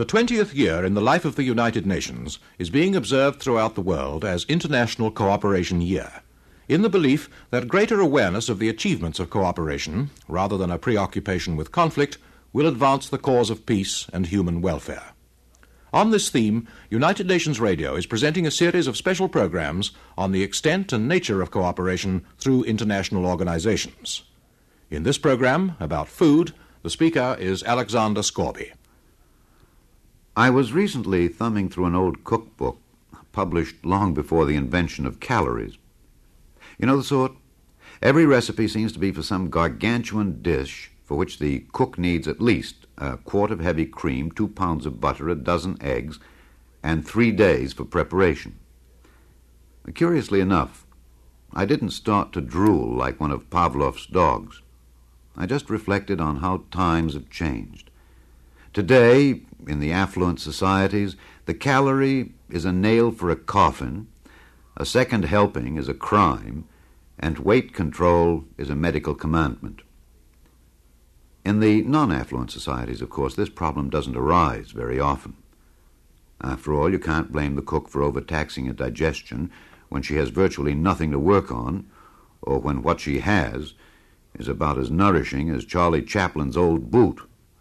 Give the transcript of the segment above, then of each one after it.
The 20th year in the life of the United Nations is being observed throughout the world as International Cooperation Year, in the belief that greater awareness of the achievements of cooperation, rather than a preoccupation with conflict, will advance the cause of peace and human welfare. On this theme, United Nations Radio is presenting a series of special programs on the extent and nature of cooperation through international organizations. In this program, about food, the speaker is Alexander Scorby. I was recently thumbing through an old cookbook published long before the invention of calories. You know the sort? Every recipe seems to be for some gargantuan dish for which the cook needs at least a quart of heavy cream, 2 pounds of butter, a dozen eggs, and 3 days for preparation. Curiously enough, I didn't start to drool like one of Pavlov's dogs. I just reflected on how times have changed. Today, in the affluent societies, the calorie is a nail for a coffin, a second helping is a crime, and weight control is a medical commandment. In the non-affluent societies, of course, this problem doesn't arise very often. After all, you can't blame the cook for overtaxing a digestion when she has virtually nothing to work on, or when what she has is about as nourishing as Charlie Chaplin's old boot.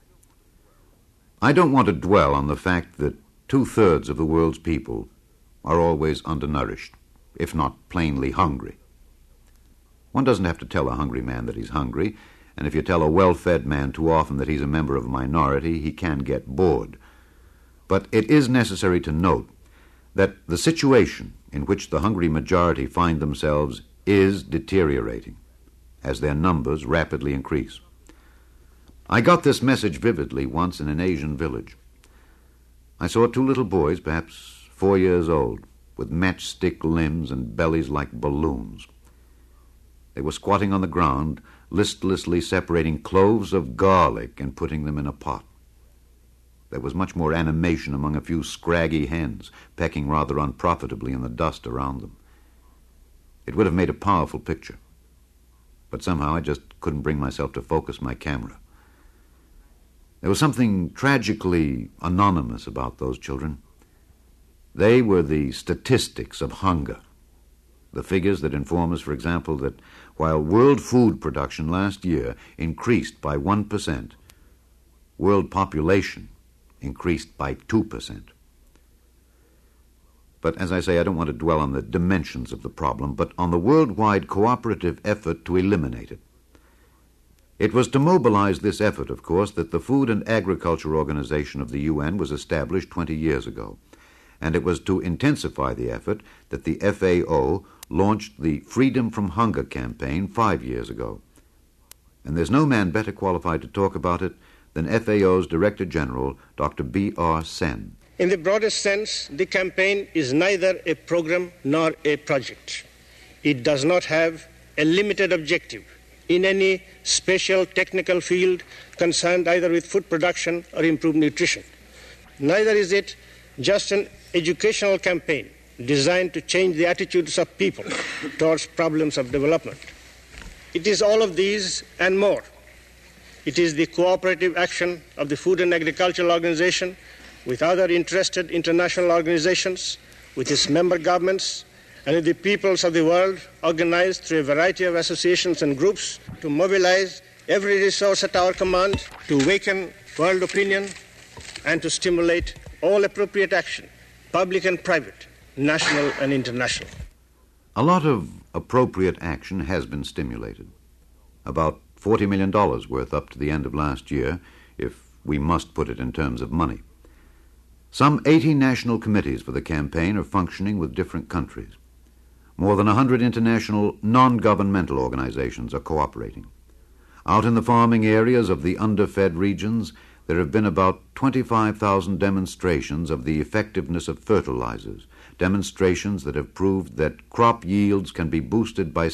I don't want to dwell on the fact that 2/3 of the world's people are always undernourished, if not plainly hungry. One doesn't have to tell a hungry man that he's hungry, and if you tell a well-fed man too often that he's a member of a minority, he can get bored. But it is necessary to note that the situation in which the hungry majority find themselves is deteriorating as their numbers rapidly increase. I got this message vividly once in an Asian village. I saw 2 little boys, perhaps 4 years old, with matchstick limbs and bellies like balloons. They were squatting on the ground, listlessly separating cloves of garlic and putting them in a pot. There was much more animation among a few scraggy hens, pecking rather unprofitably in the dust around them. It would have made a powerful picture, but somehow I just couldn't bring myself to focus my camera. There was something tragically anonymous about those children. They were the statistics of hunger. The figures that inform us, for example, that while world food production last year increased by 1%, world population increased by 2%. But as I say, I don't want to dwell on the dimensions of the problem, but on the worldwide cooperative effort to eliminate it. It was to mobilize this effort, of course, that the Food and Agriculture Organization of the UN was established 20 years ago, and it was to intensify the effort that the FAO launched the Freedom from Hunger campaign 5 years ago. And there's no man better qualified to talk about it than FAO's Director General, Dr. B.R. Sen. In the broadest sense, the campaign is neither a program nor a project. It does not have a limited objective in any special technical field concerned either with food production or improved nutrition. Neither is it just an educational campaign designed to change the attitudes of people towards problems of development. It is all of these and more. It is the cooperative action of the Food and Agricultural Organization with other interested international organizations, with its member governments, and with the peoples of the world organized through a variety of associations and groups to mobilize every resource at our command to awaken world opinion and to stimulate all appropriate action, public and private, national and international. A lot of appropriate action has been stimulated. About $40 million worth up to the end of last year, if we must put it in terms of money. Some 80 national committees for the campaign are functioning with different countries. More than 100 international non-governmental organizations are cooperating. Out in the farming areas of the underfed regions, there have been about 25,000 demonstrations of the effectiveness of fertilizers, demonstrations that have proved that crop yields can be boosted by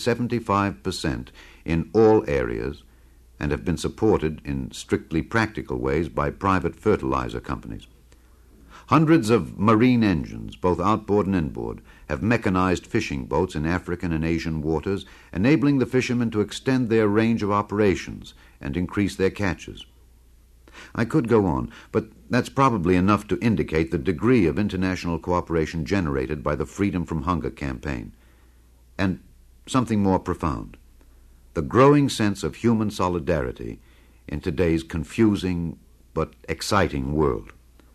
75% in all areas and have been supported in strictly practical ways by private fertilizer companies. Hundreds of marine engines, both outboard and inboard, have mechanized fishing boats in African and Asian waters, enabling the fishermen to extend their range of operations and increase their catches. I could go on, but that's probably enough to indicate the degree of international cooperation generated by the Freedom from Hunger campaign. And something more profound, the growing sense of human solidarity in today's confusing but exciting world.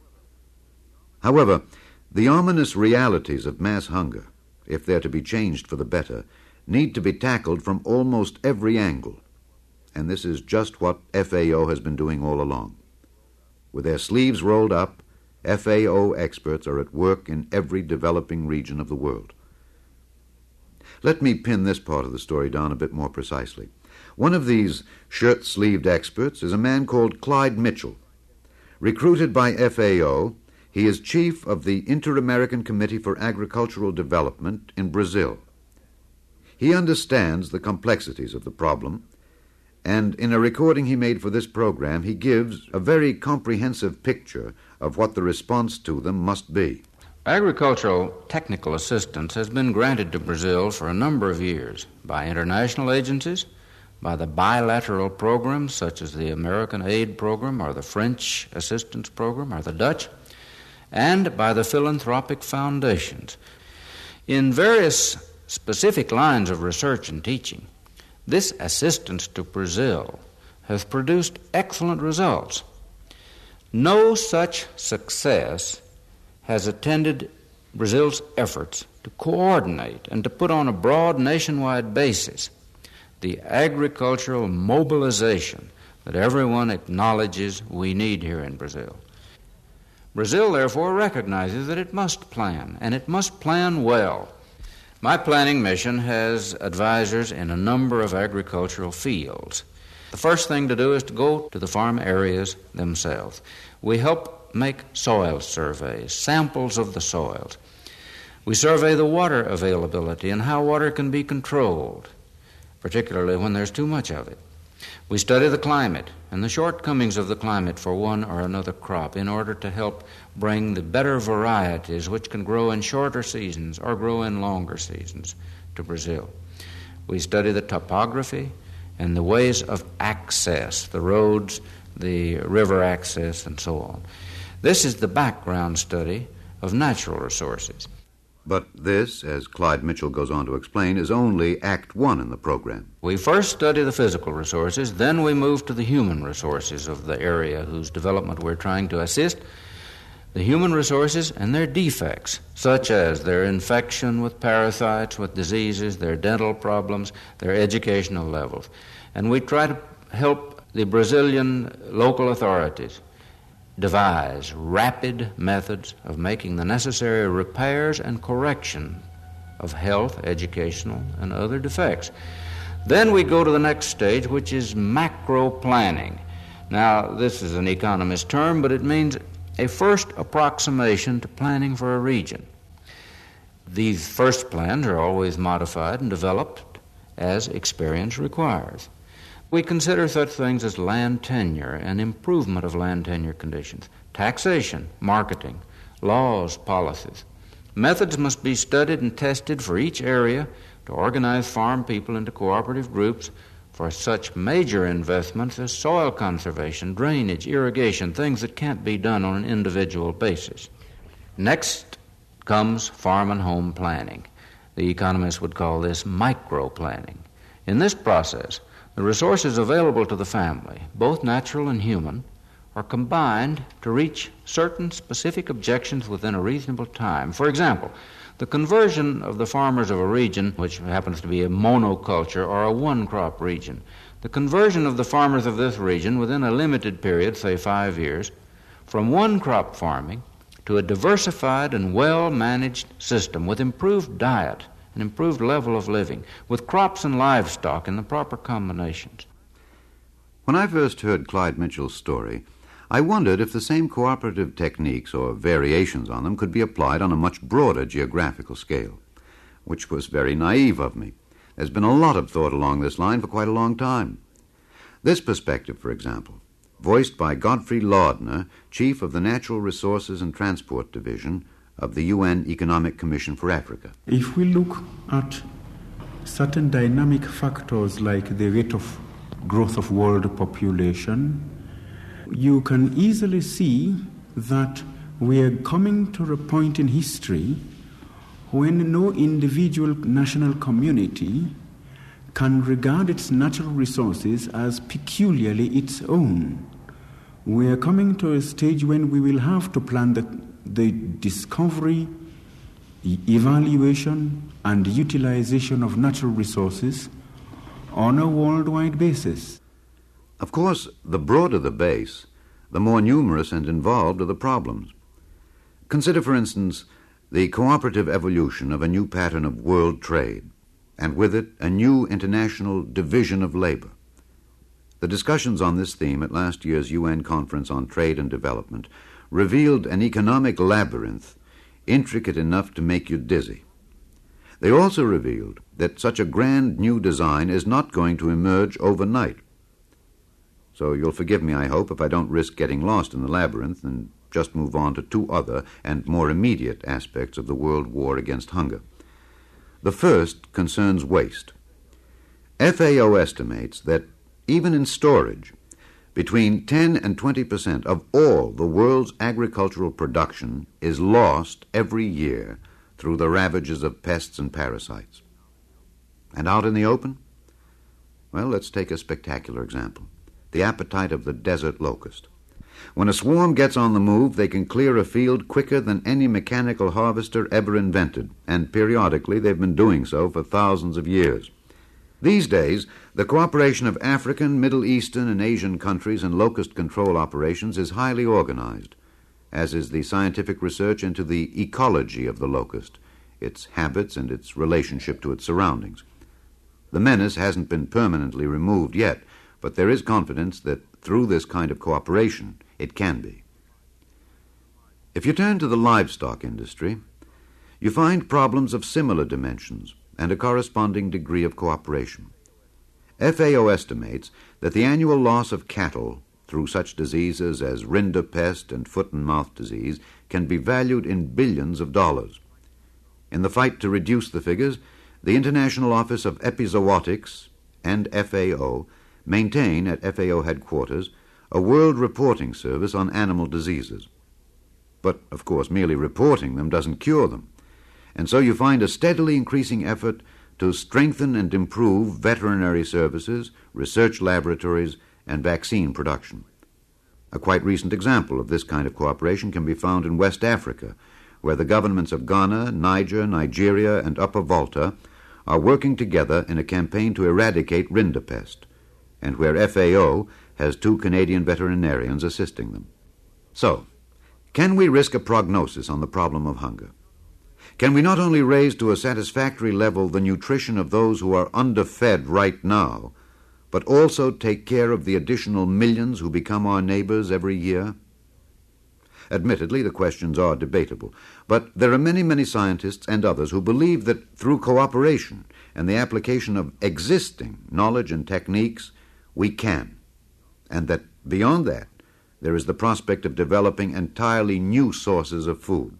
However, the ominous realities of mass hunger, if they're to be changed for the better, need to be tackled from almost every angle. And this is just what FAO has been doing all along. With their sleeves rolled up, FAO experts are at work in every developing region of the world. Let me pin this part of the story down a bit more precisely. One of these shirt-sleeved experts is a man called Clyde Mitchell. Recruited by FAO, he is chief of the Inter-American Committee for Agricultural Development in Brazil. He understands the complexities of the problem, and in a recording he made for this program, he gives a very comprehensive picture of what the response to them must be. Agricultural technical assistance has been granted to Brazil for a number of years by international agencies, by the bilateral programs such as the American Aid Program or the French Assistance Program or the Dutch, and by the philanthropic foundations. In various specific lines of research and teaching, this assistance to Brazil has produced excellent results. No such success has attended Brazil's efforts to coordinate and to put on a broad nationwide basis the agricultural mobilization that everyone acknowledges we need here in Brazil. Brazil, therefore, recognizes that it must plan, and it must plan well. My planning mission has advisors in a number of agricultural fields. The first thing to do is to go to the farm areas themselves. We help make soil surveys, samples of the soils. We survey the water availability and how water can be controlled, particularly when there's too much of it. We study the climate and the shortcomings of the climate for one or another crop in order to help bring the better varieties which can grow in shorter seasons or grow in longer seasons to Brazil. We study the topography and the ways of access, the roads, the river access, and so on. This is the background study of natural resources. But this, as Clyde Mitchell goes on to explain, is only Act 1 in the program. We first study the physical resources, then we move to the human resources of the area whose development we're trying to assist. The human resources and their defects, such as their infection with parasites, with diseases, their dental problems, their educational levels. And we try to help the Brazilian local authorities devise rapid methods of making the necessary repairs and correction of health, educational, and other defects. Then we go to the next stage, which is macro planning. Now, this is an economist term, but it means a first approximation to planning for a region. These first plans are always modified and developed as experience requires. We consider such things as land tenure and improvement of land tenure conditions, taxation, marketing, laws, policies. Methods must be studied and tested for each area to organize farm people into cooperative groups for such major investments as soil conservation, drainage, irrigation, things that can't be done on an individual basis. Next comes farm and home planning. The economists would call this micro-planning. In this process, the resources available to the family, both natural and human, are combined to reach certain specific objectives within a reasonable time. For example, the conversion of the farmers of a region, which happens to be a monoculture or a one-crop region, the conversion of the farmers of this region within a limited period, say 5 years, from one-crop farming to a diversified and well-managed system with improved diet, an improved level of living, with crops and livestock in the proper combinations. When I first heard Clyde Mitchell's story, I wondered if the same cooperative techniques or variations on them could be applied on a much broader geographical scale, which was very naive of me. There's been a lot of thought along this line for quite a long time. This perspective, for example, voiced by Godfrey Laudner, Chief of the Natural Resources and Transport Division of the UN Economic Commission for Africa. If we look at certain dynamic factors like the rate of growth of world population, you can easily see that we are coming to a point in history when no individual national community can regard its natural resources as peculiarly its own. We are coming to a stage when we will have to plan the discovery, evaluation, and utilization of natural resources on a worldwide basis. Of course, the broader the base, the more numerous and involved are the problems. Consider, for instance, the cooperative evolution of a new pattern of world trade, and with it a new international division of labor. The discussions on this theme at last year's UN Conference on Trade and Development revealed an economic labyrinth intricate enough to make you dizzy. They also revealed that such a grand new design is not going to emerge overnight. So you'll forgive me, I hope, if I don't risk getting lost in the labyrinth and just move on to two other and more immediate aspects of the world war against hunger. The first concerns waste. FAO estimates that even in storage, between 10 and 20% of all the world's agricultural production is lost every year through the ravages of pests and parasites. And out in the open? Well, let's take a spectacular example. The appetite of the desert locust. When a swarm gets on the move, they can clear a field quicker than any mechanical harvester ever invented, and periodically they've been doing so for thousands of years. These days, the cooperation of African, Middle Eastern, and Asian countries in locust control operations is highly organized, as is the scientific research into the ecology of the locust, its habits and its relationship to its surroundings. The menace hasn't been permanently removed yet, but there is confidence that through this kind of cooperation, it can be. If you turn to the livestock industry, you find problems of similar dimensions and a corresponding degree of cooperation. FAO estimates that the annual loss of cattle through such diseases as rinderpest and foot and mouth disease can be valued in billions of dollars. In the fight to reduce the figures, the International Office of Epizootics and FAO maintain at FAO headquarters a world reporting service on animal diseases. But, of course, merely reporting them doesn't cure them. And so you find a steadily increasing effort to strengthen and improve veterinary services, research laboratories, and vaccine production. A quite recent example of this kind of cooperation can be found in West Africa, where the governments of Ghana, Niger, Nigeria, and Upper Volta are working together in a campaign to eradicate rinderpest, and where FAO has 2 Canadian veterinarians assisting them. So, can we risk a prognosis on the problem of hunger? Can we not only raise to a satisfactory level the nutrition of those who are underfed right now, but also take care of the additional millions who become our neighbors every year? Admittedly, the questions are debatable, but there are many, many scientists and others who believe that through cooperation and the application of existing knowledge and techniques, we can, and that beyond that, there is the prospect of developing entirely new sources of food.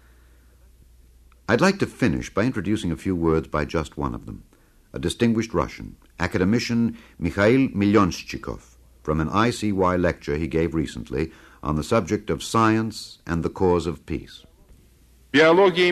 I'd like to finish by introducing a few words by just one of them, a distinguished Russian, academician Mikhail Milyonchikov, from an ICY lecture he gave recently on the subject of science and the cause of peace. Biology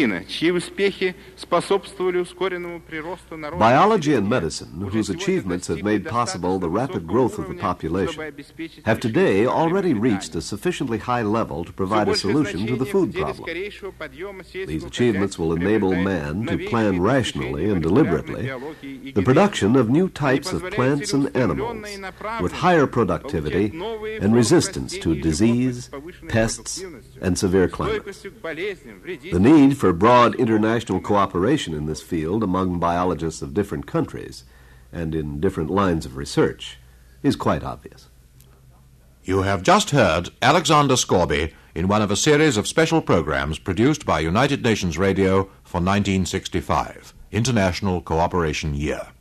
and medicine, whose achievements have made possible the rapid growth of the population, have today already reached a sufficiently high level to provide a solution to the food problem. These achievements will enable man to plan rationally and deliberately the production of new types of plants and animals with higher productivity and resistance to disease, pests, and severe climates. The need for broad international cooperation in this field among biologists of different countries and in different lines of research is quite obvious. You have just heard Alexander Scorby in one of a series of special programs produced by United Nations Radio for 1965, International Cooperation Year.